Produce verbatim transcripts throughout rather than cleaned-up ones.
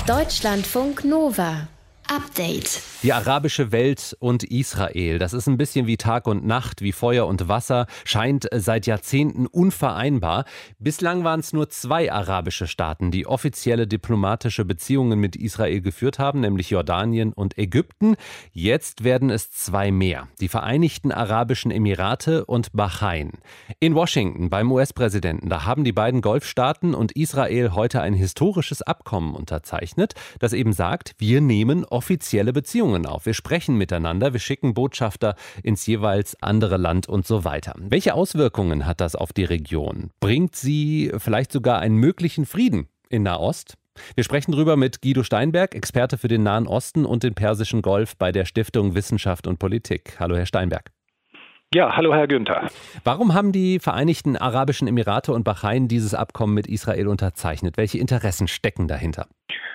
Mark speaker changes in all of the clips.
Speaker 1: Deutschlandfunk Nova. Update.
Speaker 2: Die arabische Welt und Israel, das ist ein bisschen wie Tag und Nacht, wie Feuer und Wasser, scheint seit Jahrzehnten unvereinbar. Bislang waren es nur zwei arabische Staaten, die offizielle diplomatische Beziehungen mit Israel geführt haben, nämlich Jordanien und Ägypten. Jetzt werden es zwei mehr, die Vereinigten Arabischen Emirate und Bahrain. In Washington beim U S-Präsidenten, da haben die beiden Golfstaaten und Israel heute ein historisches Abkommen unterzeichnet, das eben sagt, wir nehmen offizielle Beziehungen auf. Wir sprechen miteinander, wir schicken Botschafter ins jeweils andere Land und so weiter. Welche Auswirkungen hat das auf die Region? Bringt sie vielleicht sogar einen möglichen Frieden in Nahost? Wir sprechen darüber mit Guido Steinberg, Experte für den Nahen Osten und den Persischen Golf bei der Stiftung Wissenschaft und Politik. Hallo, Herr Steinberg.
Speaker 3: Ja, hallo Herr Günther.
Speaker 2: Warum haben die Vereinigten Arabischen Emirate und Bahrain dieses Abkommen mit Israel unterzeichnet? Welche Interessen stecken dahinter?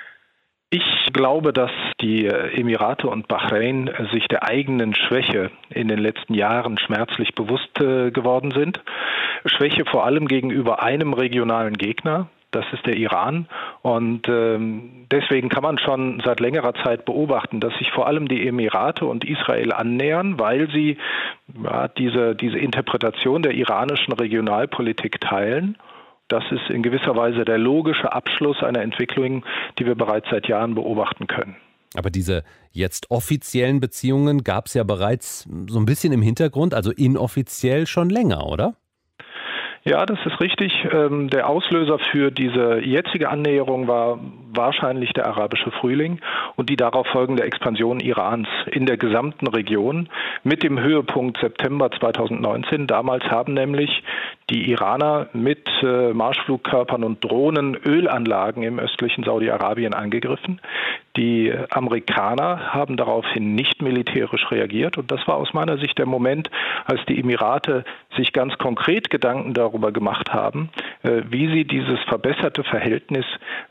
Speaker 3: Ich glaube, dass die Emirate und Bahrain sich der eigenen Schwäche in den letzten Jahren schmerzlich bewusst geworden sind. Schwäche vor allem gegenüber einem regionalen Gegner. Das ist der Iran. Und ähm, deswegen kann man schon seit längerer Zeit beobachten, dass sich vor allem die Emirate und Israel annähern, weil sie ja, diese, diese Interpretation der iranischen Regionalpolitik teilen. Das ist in gewisser Weise der logische Abschluss einer Entwicklung, die wir bereits seit Jahren beobachten können.
Speaker 2: Aber diese jetzt offiziellen Beziehungen gab es ja bereits so ein bisschen im Hintergrund, also inoffiziell schon länger, oder?
Speaker 3: Ja, das ist richtig. Der Auslöser für diese jetzige Annäherung war wahrscheinlich der arabische Frühling und die darauf folgende Expansion Irans in der gesamten Region mit dem Höhepunkt September zweitausendneunzehn. Damals haben nämlich die Iraner mit Marschflugkörpern und Drohnen Ölanlagen im östlichen Saudi-Arabien angegriffen. Die Amerikaner haben daraufhin nicht militärisch reagiert und das war aus meiner Sicht der Moment, als die Emirate sich ganz konkret Gedanken darüber gemacht haben, wie sie dieses verbesserte Verhältnis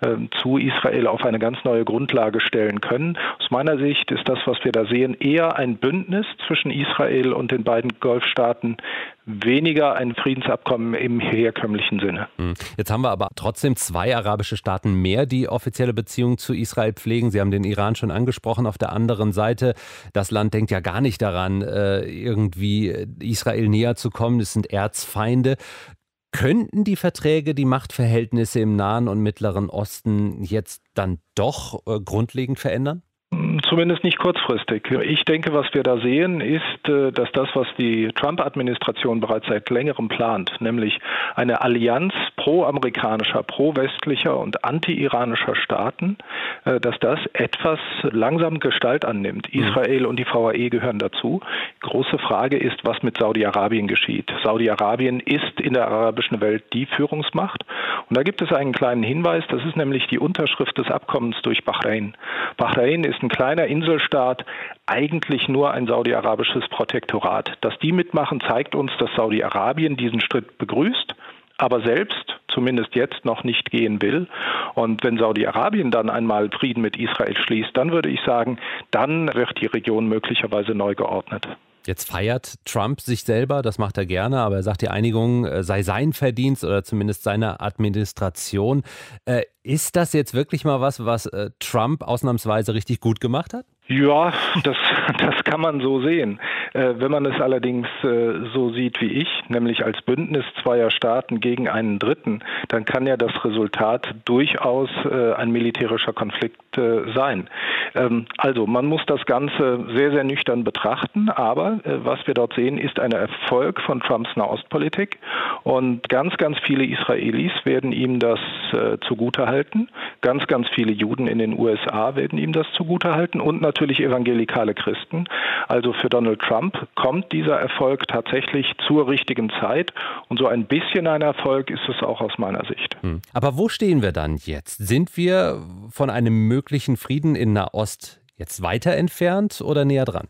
Speaker 3: zu Israel auf eine ganz neue Grundlage stellen können. Aus meiner Sicht ist das, was wir da sehen, eher ein Bündnis zwischen Israel und den beiden Golfstaaten, weniger ein Friedensabkommen im herkömmlichen Sinne.
Speaker 2: Jetzt haben wir aber trotzdem zwei arabische Staaten mehr, die offizielle Beziehungen zu Israel pflegen. Sie haben den Iran schon angesprochen. Auf der anderen Seite, das Land denkt ja gar nicht daran, irgendwie Israel näher zu kommen. Es sind Erzfeinde. Könnten die Verträge die Machtverhältnisse im Nahen und Mittleren Osten jetzt dann doch grundlegend verändern?
Speaker 3: Zumindest nicht kurzfristig. Ich denke, was wir da sehen, ist, dass das, was die Trump-Administration bereits seit längerem plant, nämlich eine Allianz pro-amerikanischer, pro-westlicher und anti-iranischer Staaten, dass das etwas langsam Gestalt annimmt. Israel und die V A E gehören dazu. Große Frage ist, was mit Saudi-Arabien geschieht. Saudi-Arabien ist in der arabischen Welt die Führungsmacht. Und da gibt es einen kleinen Hinweis, das ist nämlich die Unterschrift des Abkommens durch Bahrain. Bahrain ist ein kleiner Inselstaat, eigentlich nur ein saudi-arabisches Protektorat. Dass die mitmachen, zeigt uns, dass Saudi-Arabien diesen Schritt begrüßt, aber selbst, zumindest jetzt, noch nicht gehen will. Und wenn Saudi-Arabien dann einmal Frieden mit Israel schließt, dann würde ich sagen, dann wird die Region möglicherweise neu geordnet.
Speaker 2: Jetzt feiert Trump sich selber, das macht er gerne, aber er sagt, die Einigung sei sein Verdienst oder zumindest seiner Administration. Äh, ist das jetzt wirklich mal was, was äh, Trump ausnahmsweise richtig gut gemacht hat?
Speaker 3: Ja, das, das kann man so sehen. Äh, wenn man es allerdings äh, so sieht wie ich, nämlich als Bündnis zweier Staaten gegen einen Dritten, dann kann ja das Resultat durchaus äh, ein militärischer Konflikt äh, sein. Ähm, also man muss das Ganze sehr, sehr nüchtern betrachten, aber äh, was wir dort sehen, ist ein Erfolg von Trumps Nahostpolitik und ganz, ganz viele Israelis werden ihm das äh, zugutehalten. Ganz, ganz viele Juden in den U S A werden ihm das zugutehalten und natürlich Natürlich evangelikale Christen. Also für Donald Trump kommt dieser Erfolg tatsächlich zur richtigen Zeit. Und so ein bisschen ein Erfolg ist es auch aus meiner Sicht.
Speaker 2: Aber wo stehen wir dann jetzt? Sind wir von einem möglichen Frieden in Nahost jetzt weiter entfernt oder näher dran?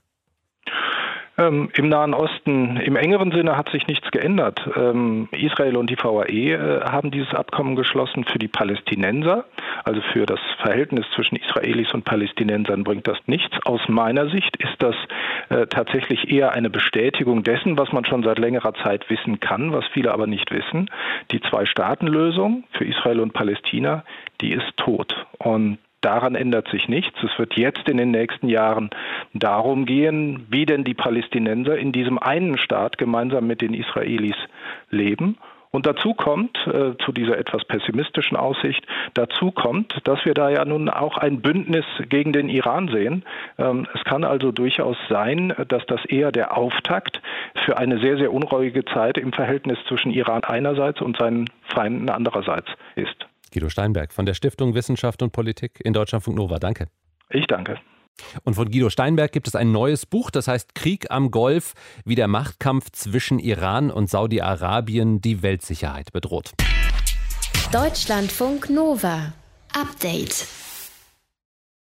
Speaker 3: Ähm, Im Nahen Osten, im engeren Sinne hat sich nichts geändert. Ähm, Israel und die V A E äh, haben dieses Abkommen geschlossen für die Palästinenser. Also für das Verhältnis zwischen Israelis und Palästinensern bringt das nichts. Aus meiner Sicht ist das äh, tatsächlich eher eine Bestätigung dessen, was man schon seit längerer Zeit wissen kann, was viele aber nicht wissen. Die Zwei-Staaten-Lösung für Israel und Palästina, die ist tot. Und Daran ändert sich nichts. Es wird jetzt in den nächsten Jahren darum gehen, wie denn die Palästinenser in diesem einen Staat gemeinsam mit den Israelis leben. Und dazu kommt, äh, zu dieser etwas pessimistischen Aussicht, dazu kommt, dass wir da ja nun auch ein Bündnis gegen den Iran sehen. Ähm, es kann also durchaus sein, dass das eher der Auftakt für eine sehr, sehr unruhige Zeit im Verhältnis zwischen Iran einerseits und seinen Feinden andererseits ist.
Speaker 2: Guido Steinberg von der Stiftung Wissenschaft und Politik in Deutschlandfunk Nova. Danke.
Speaker 3: Ich danke.
Speaker 2: Und von Guido Steinberg gibt es ein neues Buch, das heißt Krieg am Golf, wie der Machtkampf zwischen Iran und Saudi-Arabien die Weltsicherheit bedroht.
Speaker 1: Deutschlandfunk Nova. Update.